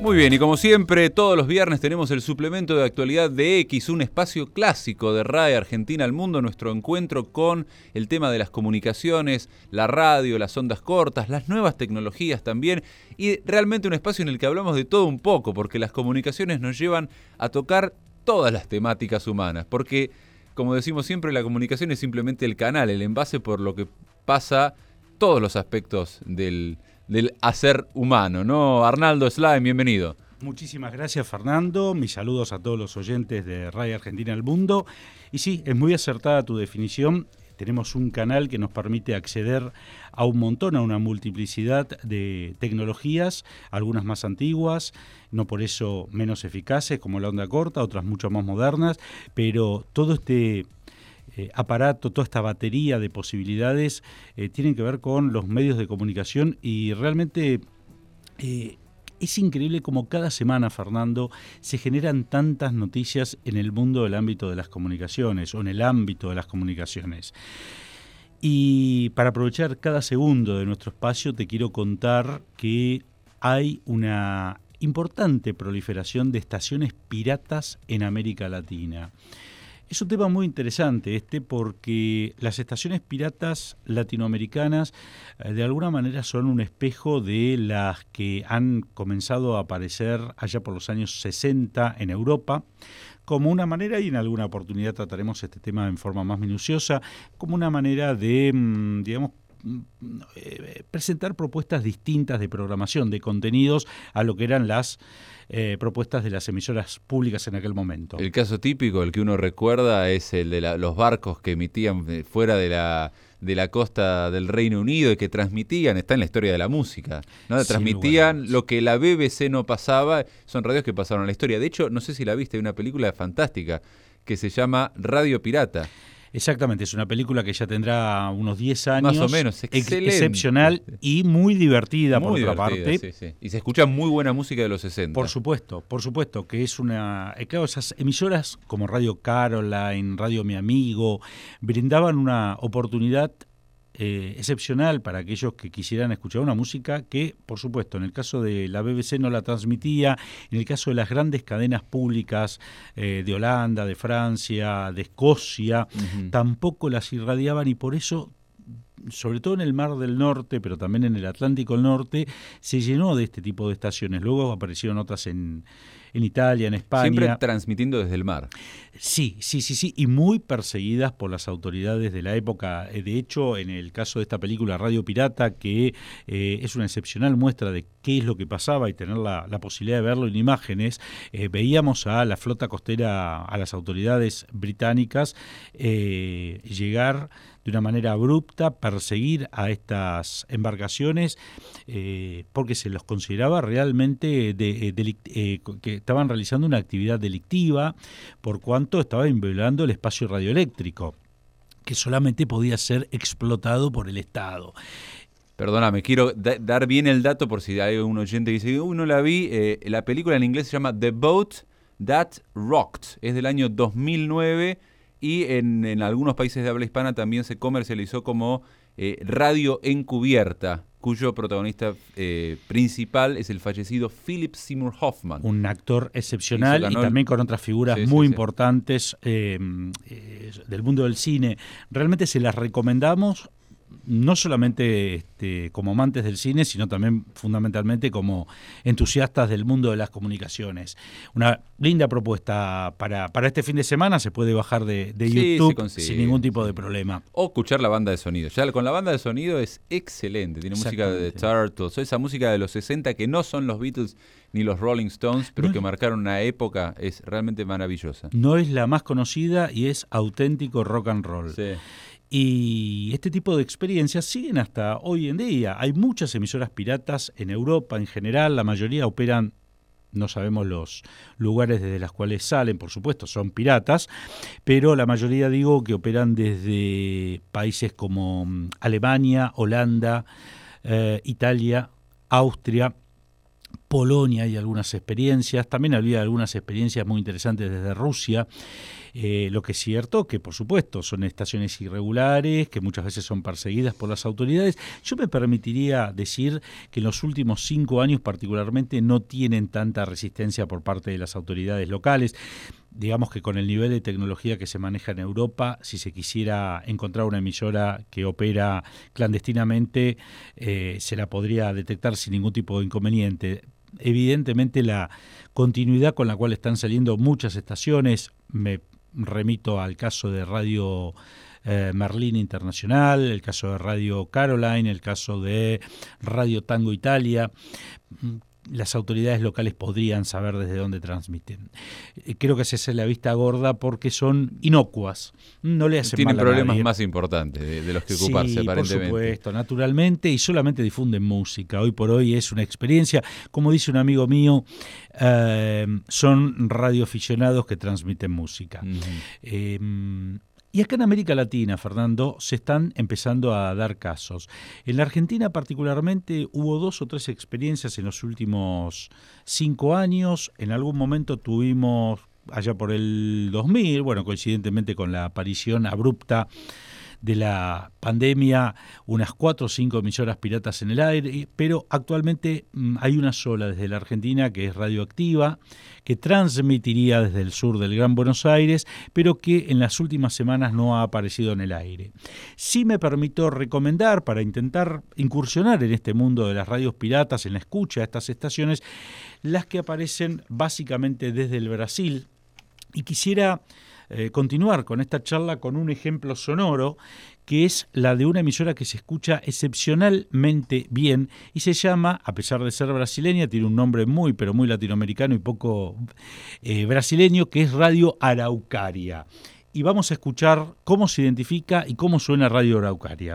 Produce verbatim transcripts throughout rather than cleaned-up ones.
Muy bien, y como siempre, todos los viernes tenemos el suplemento de actualidad de X, un espacio clásico de R A E Argentina al Mundo, nuestro encuentro con el tema de las comunicaciones, la radio, las ondas cortas, las nuevas tecnologías también, y realmente un espacio en el que hablamos de todo un poco, porque las comunicaciones nos llevan a tocar todas las temáticas humanas, porque, como decimos siempre, la comunicación es simplemente el canal, el envase por lo que pasa todos los aspectos del del hacer humano, ¿no? Arnaldo Slime, bienvenido. Muchísimas gracias, Fernando. Mis saludos a todos los oyentes de R A E Argentina al Mundo. Y sí, es muy acertada tu definición. Tenemos un canal que nos permite acceder a un montón, a una multiplicidad de tecnologías, algunas más antiguas, no por eso menos eficaces, como la onda corta, otras mucho más modernas, pero todo este Eh, aparato, toda esta batería de posibilidades eh, tienen que ver con los medios de comunicación y realmente eh, es increíble como cada semana, Fernando, se generan tantas noticias en el mundo del ámbito de las comunicaciones o en el ámbito de las comunicaciones. Y para aprovechar cada segundo de nuestro espacio te quiero contar que hay una importante proliferación de estaciones piratas en América Latina. Es un tema muy interesante este porque las estaciones piratas latinoamericanas eh, de alguna manera son un espejo de las que han comenzado a aparecer allá por los años sesenta en Europa, como una manera, y en alguna oportunidad trataremos este tema en forma más minuciosa, como una manera de, digamos, Eh, presentar propuestas distintas de programación, de contenidos, a lo que eran las eh, propuestas de las emisoras públicas en aquel momento. El caso típico, el que uno recuerda, es el de la, los barcos que emitían fuera de la, de la costa del Reino Unido y que transmitían, está en la historia de la música, ¿no? Transmitían lo que la B B C no pasaba, son radios que pasaron a la historia. De hecho, no sé si la viste, hay una película fantástica que se llama Radio Pirata. Exactamente, es una película que ya tendrá unos diez años. Más o menos, excelente. Excepcional y muy divertida, muy por otra divertida, parte. Sí, sí. Y se escucha muy buena música de los sesenta. Por supuesto, por supuesto, que es una... Eh, claro, esas emisoras como Radio Caroline, Radio Mi Amigo, brindaban una oportunidad Eh, excepcional para aquellos que quisieran escuchar una música que, por supuesto, en el caso de la B B C no la transmitía, en el caso de las grandes cadenas públicas eh, de Holanda, de Francia, de Escocia, uh-huh. tampoco las irradiaban y por eso, sobre todo en el Mar del Norte, pero también en el Atlántico del Norte, se llenó de este tipo de estaciones. Luego aparecieron otras en, en Italia, en España. Siempre transmitiendo desde el mar. Sí, sí, sí, sí, y muy perseguidas por las autoridades de la época. De hecho, en el caso de esta película Radio Pirata, que eh, es una excepcional muestra de qué es lo que pasaba y tener la, la posibilidad de verlo en imágenes, eh, veíamos a la flota costera, a las autoridades británicas, eh, llegar de una manera abrupta, perseguir a estas embarcaciones, eh, porque se los consideraba realmente de, de, eh, que estaban realizando una actividad delictiva, por cuanto estaban violando el espacio radioeléctrico, que solamente podía ser explotado por el Estado. Perdóname, quiero da- dar bien el dato por si hay un oyente que dice, uy, no la vi, eh, la película en inglés se llama The Boat That Rocked, es del año dos mil nueve y en, en algunos países de habla hispana también se comercializó como eh, Radio Encubierta, cuyo protagonista eh, principal es el fallecido Philip Seymour Hoffman. Un actor excepcional y, y también con otras figuras sí, muy sí, importantes eh, eh, del mundo del cine. Realmente se las recomendamos, no solamente este, como amantes del cine, sino también fundamentalmente como entusiastas del mundo de las comunicaciones. Una linda propuesta para, para este fin de semana, se puede bajar de, de sí, YouTube sin ningún tipo sí. de problema. O escuchar la banda de sonido. Ya con la banda de sonido es excelente, tiene música de The Turtles, esa música de los sesenta que no son los Beatles ni los Rolling Stones, pero no, que marcaron una época, es realmente maravillosa. No es la más conocida y es auténtico rock and roll. Sí. Y este tipo de experiencias siguen hasta hoy en día. Hay muchas emisoras piratas en Europa en general, la mayoría operan, no sabemos los lugares desde los cuales salen, por supuesto, son piratas, pero la mayoría digo que operan desde países como Alemania, Holanda, eh, Italia, Austria, Polonia hay algunas experiencias, también había algunas experiencias muy interesantes desde Rusia. Eh, lo que es cierto que, por supuesto, son estaciones irregulares, que muchas veces son perseguidas por las autoridades. Yo me permitiría decir que en los últimos cinco años particularmente no tienen tanta resistencia por parte de las autoridades locales. Digamos que con el nivel de tecnología que se maneja en Europa, si se quisiera encontrar una emisora que opera clandestinamente, eh, se la podría detectar sin ningún tipo de inconveniente. Evidentemente la continuidad con la cual están saliendo muchas estaciones, me remito al caso de Radio eh, Merlín Internacional, el caso de Radio Caroline, el caso de Radio Tango Italia. Las autoridades locales podrían saber desde dónde transmiten. Creo que se hace la vista gorda porque son inocuas, no le hacen Tienen mal a problemas nadie. más importantes de, de los que ocuparse, sí, aparentemente. Por supuesto, naturalmente, y solamente difunden música. Hoy por hoy es una experiencia, como dice un amigo mío, eh, son radioaficionados que transmiten música. Uh-huh. Eh, Y acá en América Latina, Fernando, se están empezando a dar casos. En la Argentina particularmente hubo dos o tres experiencias en los últimos cinco años. En algún momento tuvimos, allá por el dos mil, bueno, coincidentemente con la aparición abrupta de la pandemia, unas cuatro o cinco emisoras piratas en el aire, pero actualmente mmm, hay una sola desde la Argentina, que es Radioactiva, que transmitiría desde el sur del Gran Buenos Aires, pero que en las últimas semanas no ha aparecido en el aire. Sí me permito recomendar, para intentar incursionar en este mundo de las radios piratas, en la escucha de estas estaciones, las que aparecen básicamente desde el Brasil, y quisiera Eh, continuar con esta charla con un ejemplo sonoro que es la de una emisora que se escucha excepcionalmente bien y se llama, a pesar de ser brasileña, tiene un nombre muy pero muy latinoamericano y poco eh, brasileño, que es Radio Araucaria. Y vamos a escuchar cómo se identifica y cómo suena Radio Araucaria.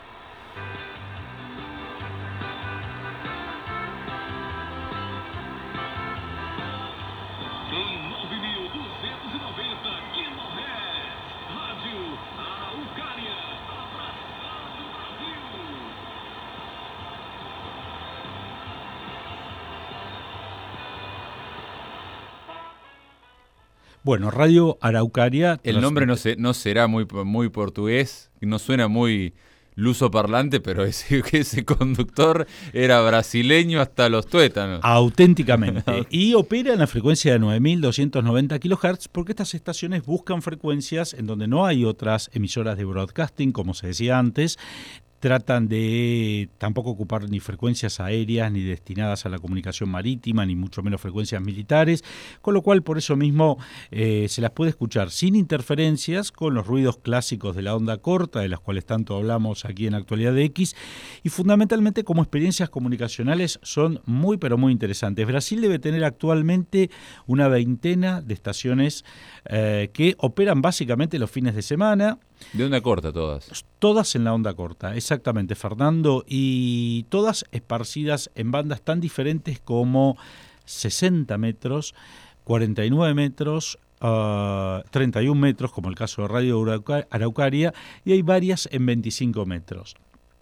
Bueno, Radio Araucaria... El nombre no, se, no será muy, muy portugués, no suena muy lusoparlante, pero ese, ese conductor era brasileño hasta los tuétanos. Auténticamente. Y opera en la frecuencia de nueve mil doscientos noventa kilohertz, porque estas estaciones buscan frecuencias en donde no hay otras emisoras de broadcasting, como se decía antes. Tratan de tampoco ocupar ni frecuencias aéreas, ni destinadas a la comunicación marítima, ni mucho menos frecuencias militares, con lo cual por eso mismo eh, se las puede escuchar sin interferencias, con los ruidos clásicos de la onda corta, de las cuales tanto hablamos aquí en Actualidad de X, y fundamentalmente como experiencias comunicacionales son muy pero muy interesantes. Brasil debe tener actualmente una veintena de estaciones eh, que operan básicamente los fines de semana. De onda corta todas. Todas en la onda corta, exactamente, Fernando, y todas esparcidas en bandas tan diferentes como sesenta metros, cuarenta y nueve metros, uh, treinta y un metros, como el caso de Radio Araucaria, y hay varias en veinticinco metros.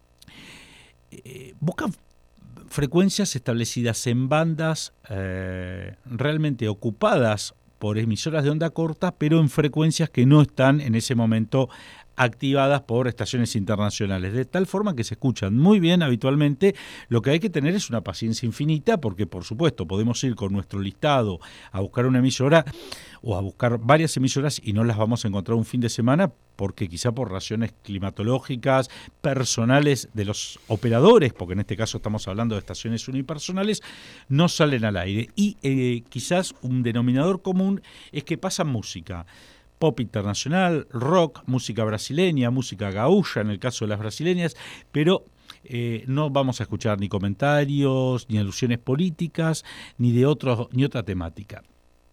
Eh, buscan frecuencias establecidas en bandas eh, realmente ocupadas por emisoras de onda corta, pero en frecuencias que no están en ese momento activadas por estaciones internacionales, de tal forma que se escuchan muy bien habitualmente. Lo que hay que tener es una paciencia infinita, porque por supuesto podemos ir con nuestro listado a buscar una emisora o a buscar varias emisoras y no las vamos a encontrar un fin de semana, porque quizá por razones climatológicas, personales de los operadores, porque en este caso estamos hablando de estaciones unipersonales, no salen al aire. Y eh, quizás un denominador común es que pasan música. Pop internacional, rock, música brasileña, música gaúcha en el caso de las brasileñas, pero eh, no vamos a escuchar ni comentarios, ni alusiones políticas, ni de otros, ni otra temática.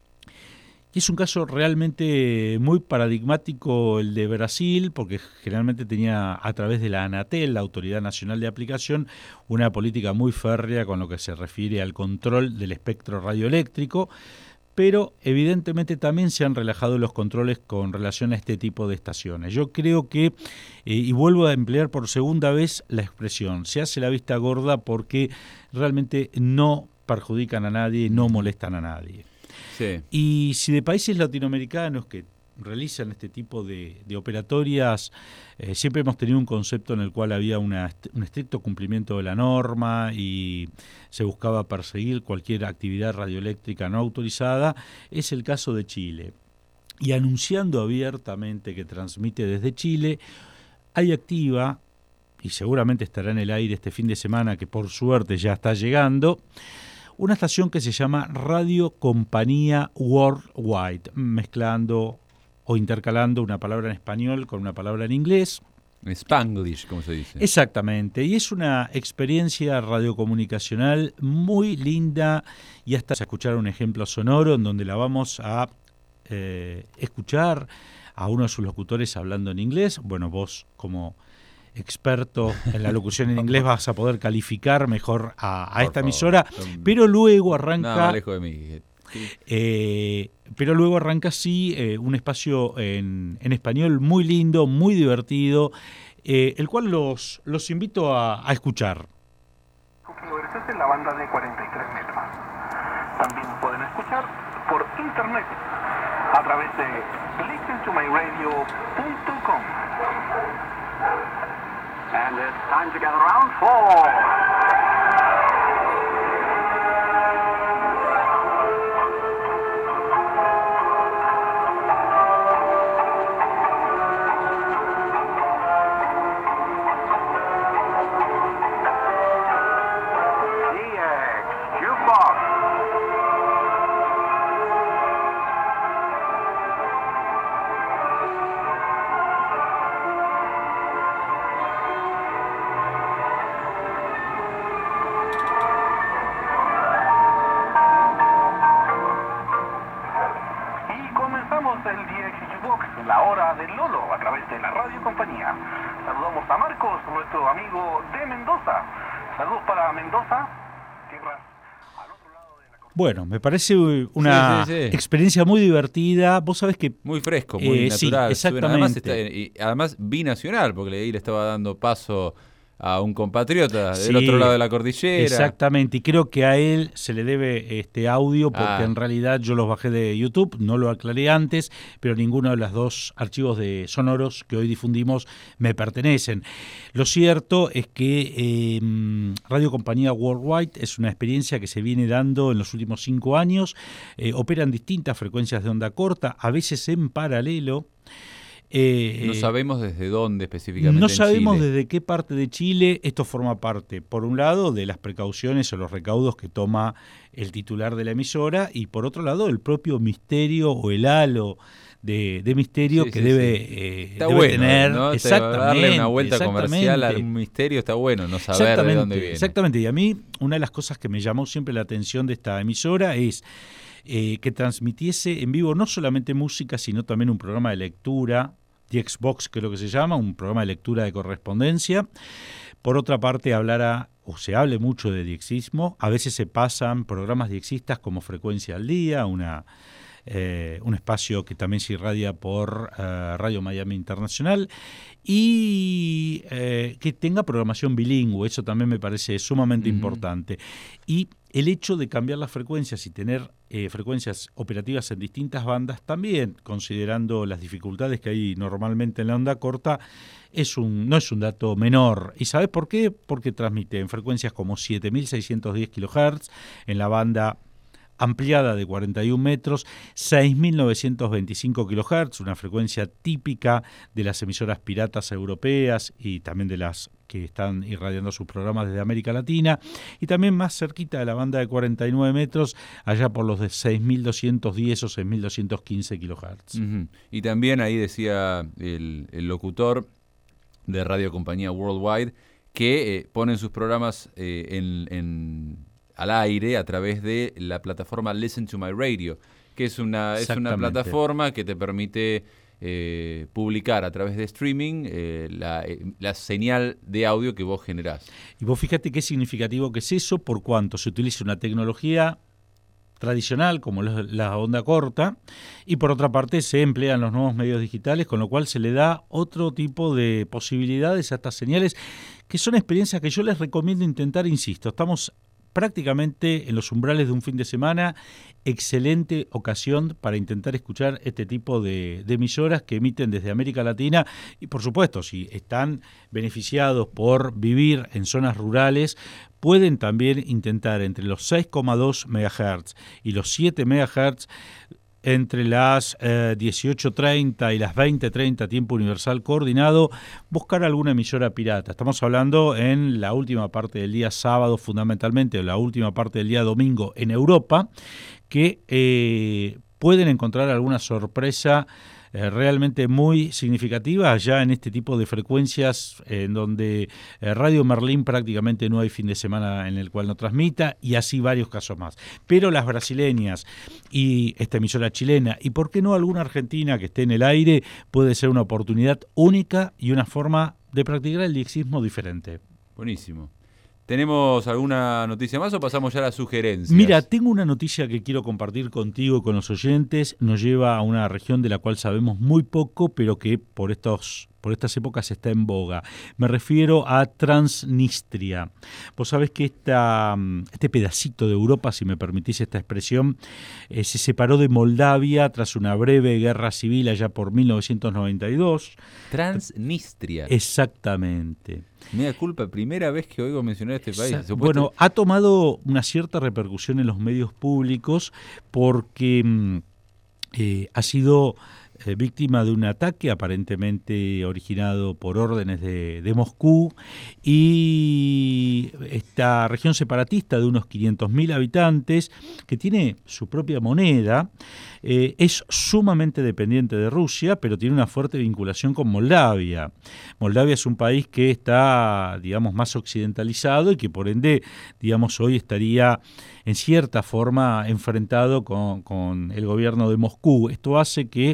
Y es un caso realmente muy paradigmático el de Brasil, porque generalmente tenía a través de la Anatel, la Autoridad Nacional de Aplicación, una política muy férrea con lo que se refiere al control del espectro radioeléctrico, pero evidentemente también se han relajado los controles con relación a este tipo de estaciones. Yo creo que, eh, y vuelvo a emplear por segunda vez la expresión, se hace la vista gorda porque realmente no perjudican a nadie, no molestan a nadie. Sí. Y si de países latinoamericanos que realizan este tipo de, de operatorias, eh, siempre hemos tenido un concepto en el cual había una, un estricto cumplimiento de la norma y se buscaba perseguir cualquier actividad radioeléctrica no autorizada, es el caso de Chile. Y anunciando abiertamente que transmite desde Chile, hay activa, y seguramente estará en el aire este fin de semana, que por suerte ya está llegando, una estación que se llama Radio Compañía Worldwide, mezclando o intercalando una palabra en español con una palabra en inglés. Spanglish, como se dice. Exactamente, y es una experiencia radiocomunicacional muy linda, y hasta a escuchar un ejemplo sonoro en donde la vamos a eh, escuchar a uno de sus locutores hablando en inglés. Bueno, vos como experto en la locución en inglés vas a poder calificar mejor a, a esta emisora, pero luego arranca... Nada más lejos de mí. Eh, pero luego arranca sí eh, un espacio en, en español muy lindo, muy divertido, eh, el cual los, los invito a, a escuchar. En la banda de cuarenta y tres metros. También pueden escuchar por internet a través de listen to my radio punto com. And it's time to gather around for... La hora del Lolo a través de la Radio Compañía. Saludamos a Marcos, nuestro amigo de Mendoza. Saludos para Mendoza, tierras al otro lado de la costa. Bueno, me parece una sí, sí, sí. experiencia muy divertida. Vos sabés que... Muy fresco, muy eh, natural. Sí, exactamente. Además, está, y además binacional, porque ahí le estaba dando paso a un compatriota del sí, otro lado de la cordillera. Exactamente, y creo que a él se le debe este audio porque ah. en realidad yo los bajé de YouTube, no lo aclaré antes, pero ninguno de los dos archivos de sonoros que hoy difundimos me pertenecen. Lo cierto es que eh, Radio Compañía Worldwide es una experiencia que se viene dando en los últimos cinco años, eh, operan distintas frecuencias de onda corta, a veces en paralelo. Eh, no sabemos desde dónde específicamente. No sabemos en Chile. desde qué parte de Chile. Esto forma parte, por un lado, de las precauciones o los recaudos que toma el titular de la emisora, y por otro lado, el propio misterio o el halo de, de misterio sí, que sí, debe, sí. Eh, está debe bueno, tener. ¿no? Exactamente. Darle una vuelta comercial al misterio está bueno, no saber de dónde viene. Exactamente. Y a mí, una de las cosas que me llamó siempre la atención de esta emisora es eh, que transmitiese en vivo no solamente música, sino también un programa de lectura, The Xbox, que es lo que se llama, un programa de lectura de correspondencia. Por otra parte, hablara, o se hable mucho de diexismo. A veces se pasan programas diexistas como Frecuencia al Día, una, eh, un espacio que también se irradia por eh, Radio Miami Internacional, y eh, que tenga programación bilingüe. Eso también me parece sumamente uh-huh. importante. Y el hecho de cambiar las frecuencias y tener eh, frecuencias operativas en distintas bandas, también considerando las dificultades que hay normalmente en la onda corta, es un, no es un dato menor. ¿Y sabes por qué? Porque transmite en frecuencias como siete mil seiscientos diez kilohertz, en la banda ampliada de cuarenta y un metros, seis mil novecientos veinticinco kilohertz, una frecuencia típica de las emisoras piratas europeas y también de las que están irradiando sus programas desde América Latina, y también más cerquita de la banda de cuarenta y nueve metros, allá por los de seis mil doscientos diez o seis mil doscientos quince kilohertz. Uh-huh. Y también ahí decía el, el locutor de Radio Compañía Worldwide que eh, ponen sus programas eh, en... en al aire a través de la plataforma Listen to My Radio, que es una, es una plataforma que te permite eh, publicar a través de streaming eh, la, eh, la señal de audio que vos generás. Y vos fíjate qué significativo que es eso, por cuanto se utiliza una tecnología tradicional como la onda corta, y por otra parte se emplean los nuevos medios digitales, con lo cual se le da otro tipo de posibilidades a estas señales, que son experiencias que yo les recomiendo intentar, insisto, estamos prácticamente en los umbrales de un fin de semana, excelente ocasión para intentar escuchar este tipo de, de emisoras que emiten desde América Latina y, por supuesto, si están beneficiados por vivir en zonas rurales, pueden también intentar entre los seis coma dos megahertz y los siete megahertz entre las eh, dieciocho treinta y las veinte treinta tiempo universal coordinado, buscar alguna emisora pirata. Estamos hablando en la última parte del día sábado, fundamentalmente, o la última parte del día domingo en Europa, que eh, pueden encontrar alguna sorpresa Eh, realmente muy significativa allá en este tipo de frecuencias eh, en donde eh, Radio Merlín prácticamente no hay fin de semana en el cual no transmita, y así varios casos más. Pero las brasileñas y esta emisora chilena, y por qué no alguna argentina que esté en el aire, puede ser una oportunidad única y una forma de practicar el diexismo diferente. Buenísimo. ¿Tenemos alguna noticia más o pasamos ya a las sugerencias? Mira, tengo una noticia que quiero compartir contigo y con los oyentes. Nos lleva a una región de la cual sabemos muy poco, pero que por estos por estas épocas está en boga. Me refiero a Transnistria. Vos sabés que esta, este pedacito de Europa, si me permitís esta expresión, eh, se separó de Moldavia tras una breve guerra civil allá por mil novecientos noventa y dos. Transnistria. Exactamente. Me da culpa, primera vez que oigo mencionar este país. Exacto. Bueno, ha tomado una cierta repercusión en los medios públicos porque eh, ha sido eh, víctima de un ataque aparentemente originado por órdenes de, de Moscú, y esta región separatista de unos quinientos mil habitantes, que tiene su propia moneda, eh, es sumamente dependiente de Rusia, pero tiene una fuerte vinculación con Moldavia. Moldavia es un país que está, digamos, más occidentalizado y que por ende, digamos, hoy estaría en cierta forma enfrentado con, con el gobierno de Moscú. Esto hace que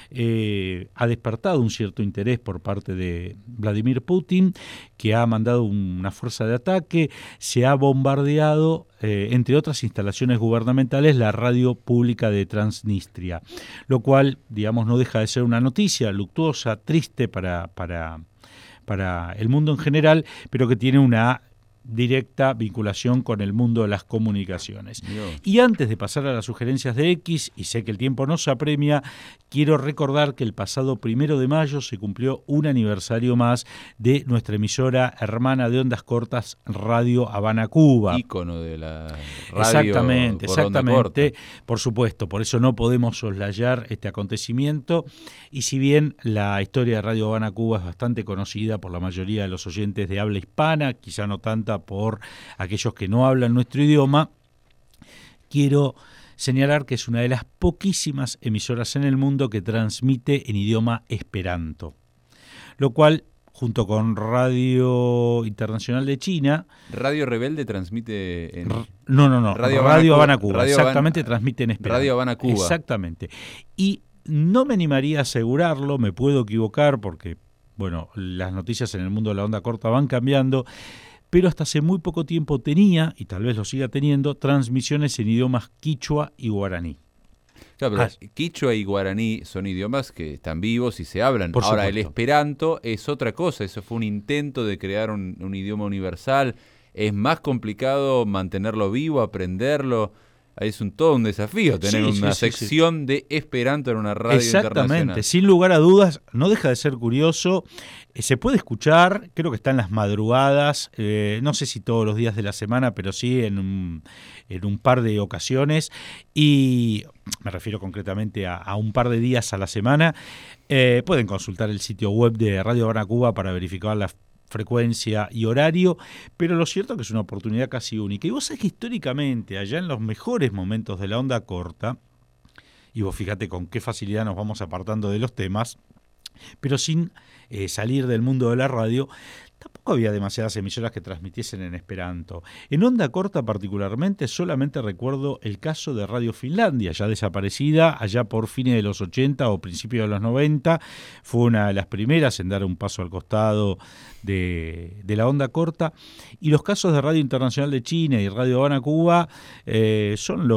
eh, ha despertado un cierto interés por parte de Vladimir Putin, que ha mandado una fuerza de ataque, se ha bombardeado, eh, entre otras instalaciones gubernamentales, la radio pública de Transnistria, lo cual, digamos, no deja de ser una noticia luctuosa, triste para, para, para el mundo en general, pero que tiene una directa vinculación con el mundo de las comunicaciones. Dios. Y antes de pasar a las sugerencias de X, y sé que el tiempo nos apremia, quiero recordar que el pasado primero de mayo se cumplió un aniversario más de nuestra emisora hermana de ondas cortas, Radio Habana Cuba. Ícono de la radio. Exactamente, por exactamente. Por supuesto, por eso no podemos soslayar este acontecimiento. Y si bien la historia de Radio Habana Cuba es bastante conocida por la mayoría de los oyentes de habla hispana, quizá no tanta por aquellos que no hablan nuestro idioma, quiero señalar que es una de las poquísimas emisoras en el mundo que transmite en idioma esperanto, lo cual, junto con Radio Internacional de China... Radio Rebelde transmite en... No, no, no, Radio, Radio Habana Cuba, Radio exactamente, Habana, transmite en esperanto. Radio Habana Cuba. Exactamente. Y no me animaría a asegurarlo, me puedo equivocar porque, bueno, las noticias en el mundo de la onda corta van cambiando, pero hasta hace muy poco tiempo tenía, y tal vez lo siga teniendo, transmisiones en idiomas quichua y guaraní. Claro, pero ah, quichua y guaraní son idiomas que están vivos y se hablan. Por Ahora, supuesto. El esperanto es otra cosa, eso fue un intento de crear un, un idioma universal. Es más complicado mantenerlo vivo, aprenderlo. Es un, todo un desafío tener sí, una sí, sección sí, sí. de esperanto en una radio Exactamente, internacional. Sin lugar a dudas, no deja de ser curioso. Eh, se puede escuchar, creo que está en las madrugadas, eh, no sé si todos los días de la semana, pero sí en un, en un par de ocasiones, y me refiero concretamente a, a un par de días a la semana. Eh, pueden consultar el sitio web de Radio Habana Cuba para verificar las frecuencia y horario, pero lo cierto es que es una oportunidad casi única. Y vos sabés que históricamente, allá en los mejores momentos de la onda corta, y vos fíjate con qué facilidad nos vamos apartando de los temas, pero sin eh, salir del mundo de la radio, tampoco había demasiadas emisoras que transmitiesen en esperanto. En onda corta particularmente solamente recuerdo el caso de Radio Finlandia, ya desaparecida allá por fines de los ochenta o principios de los noventa. Fue una de las primeras en dar un paso al costado de, de la onda corta. Y los casos de Radio Internacional de China y Radio Habana Cuba eh, son los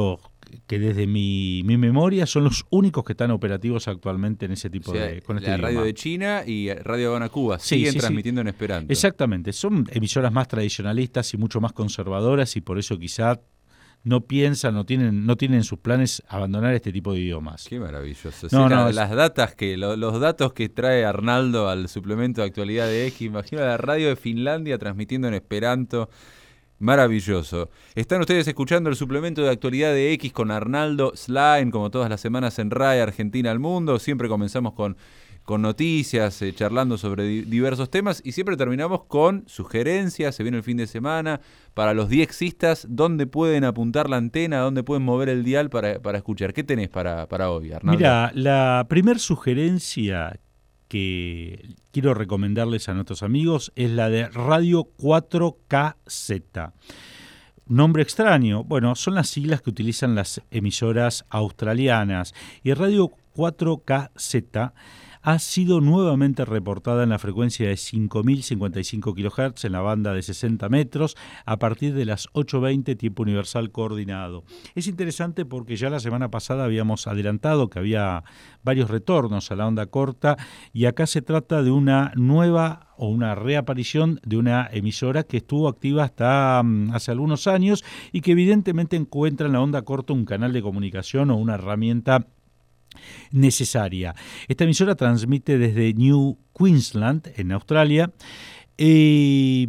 que desde mi, mi memoria son los únicos que están operativos actualmente en ese tipo o sea, de... con este la idioma. radio de China y Radio Habana Cuba Sí, siguen sí, transmitiendo sí. en esperanto. Exactamente, son emisoras más tradicionalistas y mucho más conservadoras y por eso quizá no piensan, no tienen, no tienen en sus planes abandonar este tipo de idiomas. Qué maravilloso. No, Sí, no, la- es- las datas que, lo- los datos que trae Arnaldo al suplemento de actualidad de X, imagino la radio de Finlandia transmitiendo en esperanto. Maravilloso. Están ustedes escuchando el suplemento de actualidad de X con Arnaldo Slain, como todas las semanas en R A E Argentina al Mundo. Siempre comenzamos con, con noticias, eh, charlando sobre di- diversos temas y siempre terminamos con sugerencias. Se viene el fin de semana para los diexistas. ¿Dónde pueden apuntar la antena? ¿Dónde pueden mover el dial para, para escuchar? ¿Qué tenés para, para hoy, Arnaldo? Mira, la primer sugerencia que quiero recomendarles a nuestros amigos es la de Radio cuatro K Z. Nombre extraño, bueno, son las siglas que utilizan las emisoras australianas y Radio cuatro K Z ha sido nuevamente reportada en la frecuencia de cinco mil cincuenta y cinco kilohertz en la banda de sesenta metros a partir de las ocho veinte tiempo universal coordinado. Es interesante porque ya la semana pasada habíamos adelantado que había varios retornos a la onda corta y acá se trata de una nueva o una reaparición de una emisora que estuvo activa hasta um, hace algunos años y que evidentemente encuentra en la onda corta un canal de comunicación o una herramienta necesaria. Esta emisora transmite desde New Queensland, en Australia. Eh,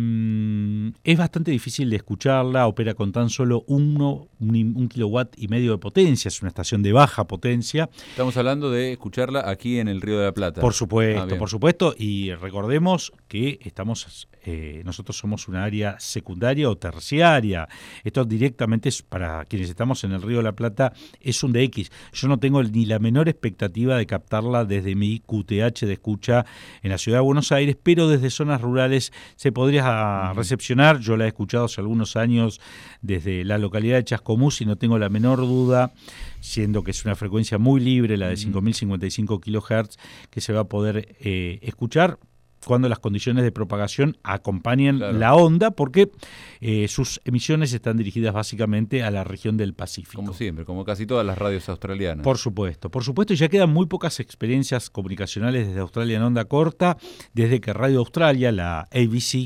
es bastante difícil de escucharla, opera con tan solo uno, un, un kilowatt y medio de potencia, es una estación de baja potencia. Estamos hablando de escucharla aquí en el Río de la Plata. Por supuesto, Ah, bien. por supuesto, y recordemos que estamos, eh, nosotros somos una área secundaria o terciaria. Esto directamente es para quienes estamos en el Río de la Plata, es un D X. Yo no tengo ni la menor expectativa de captarla desde mi Q T H de escucha en la ciudad de Buenos Aires, pero desde zonas rurales se podría uh-huh. recepcionar. Yo la he escuchado hace algunos años desde la localidad de Chascomús y no tengo la menor duda, siendo que es una frecuencia muy libre, la de uh-huh. cinco mil cincuenta y cinco kilohertz, que se va a poder eh, escuchar cuando las condiciones de propagación acompañan claro. la onda, porque eh, sus emisiones están dirigidas básicamente a la región del Pacífico. Como siempre, como casi todas las radios australianas. Por supuesto, por supuesto, y ya quedan muy pocas experiencias comunicacionales desde Australia en onda corta, desde que Radio Australia, la A B C,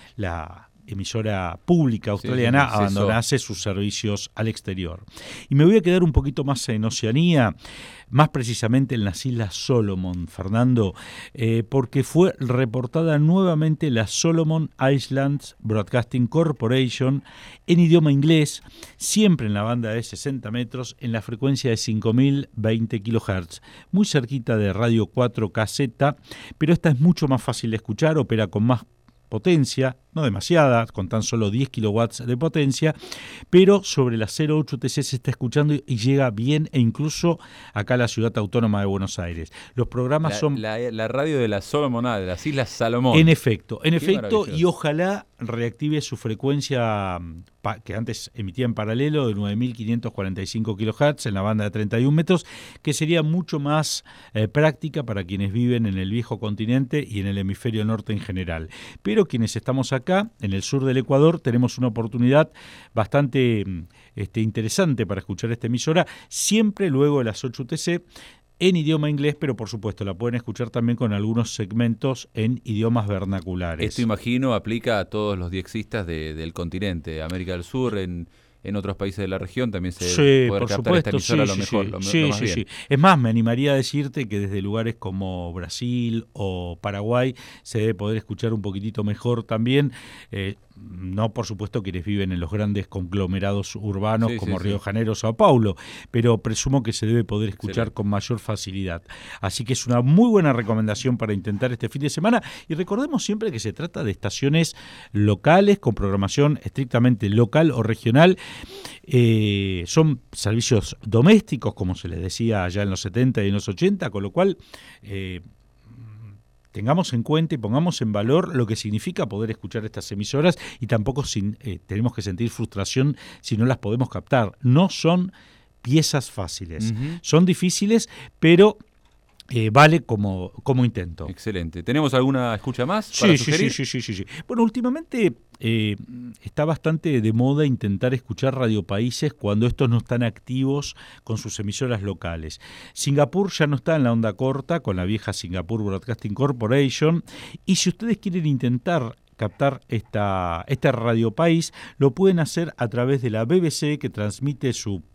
la emisora pública australiana, sí, sí, abandonase sus servicios al exterior. Y me voy a quedar un poquito más en Oceanía, más precisamente en las Islas Solomon, Fernando, eh, porque fue reportada nuevamente la Solomon Islands Broadcasting Corporation en idioma inglés, siempre en la banda de sesenta metros, en la frecuencia de cinco mil veinte kilohertz, muy cerquita de Radio cuatro K Z, pero esta es mucho más fácil de escuchar, opera con más potencia, no demasiada, con tan solo diez kilowatts de potencia, pero sobre la cero ocho T C se está escuchando y llega bien, e incluso acá a la ciudad autónoma de Buenos Aires. Los programas la, son... La, la radio de la Solomon, de las Islas Salomón. En efecto, en Qué efecto, y ojalá reactive su frecuencia pa, que antes emitía en paralelo de nueve mil quinientos cuarenta y cinco kilohertz en la banda de treinta y un metros, que sería mucho más eh, práctica para quienes viven en el viejo continente y en el hemisferio norte en general. Pero quienes estamos acá, en el sur del Ecuador, tenemos una oportunidad bastante este, interesante para escuchar esta emisora, siempre luego de las ocho U T C, en idioma inglés, pero por supuesto la pueden escuchar también con algunos segmentos en idiomas vernaculares. Esto, imagino, aplica a todos los diexistas de, del continente, América del Sur, en... en otros países de la región también se sí, puede por captar supuesto, esta emisora sí, lo mejor, sí, lo, sí, lo más sí, bien. Sí. Es más, me animaría a decirte que desde lugares como Brasil o Paraguay se debe poder escuchar un poquitito mejor también. Eh, no, por supuesto, quienes viven en los grandes conglomerados urbanos sí, como sí, Río de Janeiro o Sao Paulo, pero presumo que se debe poder escuchar Excelente. Con mayor facilidad. Así que es una muy buena recomendación para intentar este fin de semana. Y recordemos siempre que se trata de estaciones locales con programación estrictamente local o regional. Eh, son servicios domésticos, como se les decía allá en los setenta y en los ochenta, con lo cual eh, tengamos en cuenta y pongamos en valor lo que significa poder escuchar estas emisoras y tampoco sin, eh, tenemos que sentir frustración si no las podemos captar. No son piezas fáciles, uh-huh. son difíciles, pero eh, vale como, como intento. Excelente. ¿Tenemos alguna escucha más Sí, para sí, sugerir? sí, sí, sí, sí. Bueno, últimamente eh, está bastante de moda intentar escuchar radiopaíses cuando estos no están activos con sus emisoras locales. Singapur ya no está en la onda corta con la vieja Singapore Broadcasting Corporation, y si ustedes quieren intentar captar esta, este radiopaís, lo pueden hacer a través de la B B C, que transmite su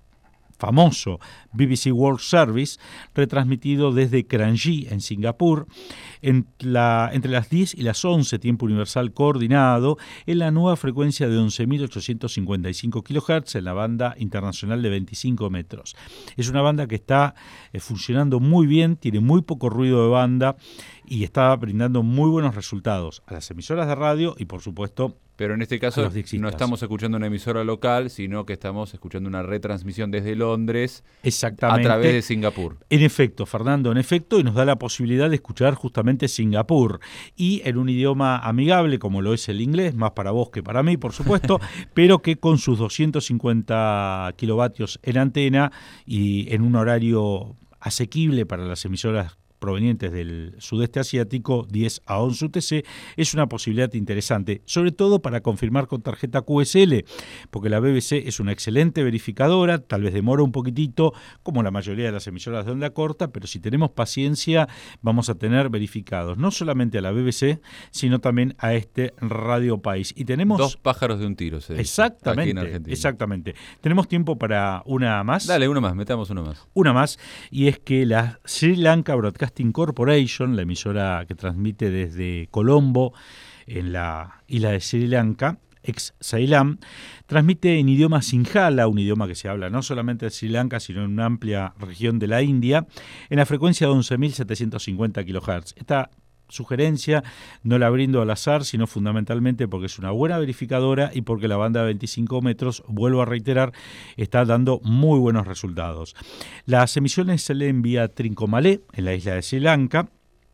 famoso B B C World Service, retransmitido desde Kranji, en Singapur, en la, entre las diez y las once, tiempo universal coordinado, en la nueva frecuencia de once mil ochocientos cincuenta y cinco kilohertz, en la banda internacional de veinticinco metros. Es una banda que está eh, funcionando muy bien, tiene muy poco ruido de banda y está brindando muy buenos resultados a las emisoras de radio y, por supuesto, Pero en este caso los diexistas. no estamos escuchando una emisora local, sino que estamos escuchando una retransmisión desde Londres exactamente, a través de Singapur. En efecto, Fernando, en efecto, y nos da la posibilidad de escuchar justamente Singapur, y en un idioma amigable como lo es el inglés, más para vos que para mí, por supuesto, pero que con sus doscientos cincuenta kilovatios en antena y en un horario asequible para las emisoras provenientes del sudeste asiático, diez a once U T C, es una posibilidad interesante, sobre todo para confirmar con tarjeta Q S L, porque la B B C es una excelente verificadora, tal vez demora un poquitito, como la mayoría de las emisoras de onda corta, pero si tenemos paciencia vamos a tener verificados no solamente a la B B C, sino también a este Radio País. Y tenemos Dos pájaros de un tiro, se dice, exactamente, aquí en Argentina. Exactamente. Tenemos tiempo para una más. Dale, una más, metamos una más. Una más, y es que la Sri Lanka Broadcasting Corporation, la emisora que transmite desde Colombo, en la isla de Sri Lanka, ex Ceilán, transmite en idioma Sinhala, un idioma que se habla no solamente en Sri Lanka, sino en una amplia región de la India, en la frecuencia de once mil setecientos cincuenta kilohertz. Esta sugerencia no la brindo al azar, sino fundamentalmente porque es una buena verificadora y porque la banda de veinticinco metros, vuelvo a reiterar, está dando muy buenos resultados. Las emisiones se leen vía Trincomalee, en la isla de Sri Lanka,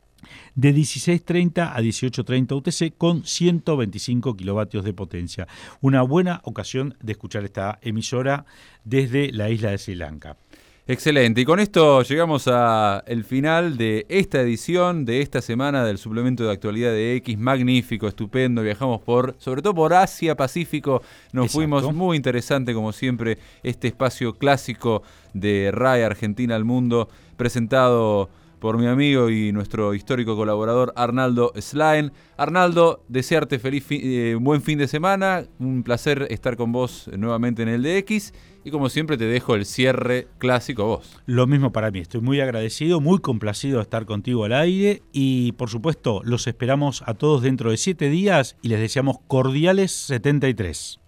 de dieciséis treinta a dieciocho treinta U T C con ciento veinticinco kilovatios de potencia. Una buena ocasión de escuchar esta emisora desde la isla de Sri Lanka. Excelente, y con esto llegamos al final de esta edición, de esta semana del suplemento de actualidad de X. Magnífico, estupendo, viajamos por, sobre todo por Asia, Pacífico, nos Exacto. fuimos, muy interesante como siempre, este espacio clásico de R A E Argentina al Mundo, presentado por mi amigo y nuestro histórico colaborador Arnaldo Slain. Arnaldo, desearte feliz fi- eh, un buen fin de semana, un placer estar con vos nuevamente en el D X, y como siempre te dejo el cierre clásico a vos. Lo mismo para mí, estoy muy agradecido, muy complacido de estar contigo al aire y por supuesto los esperamos a todos dentro de siete días y les deseamos cordiales setenta y tres.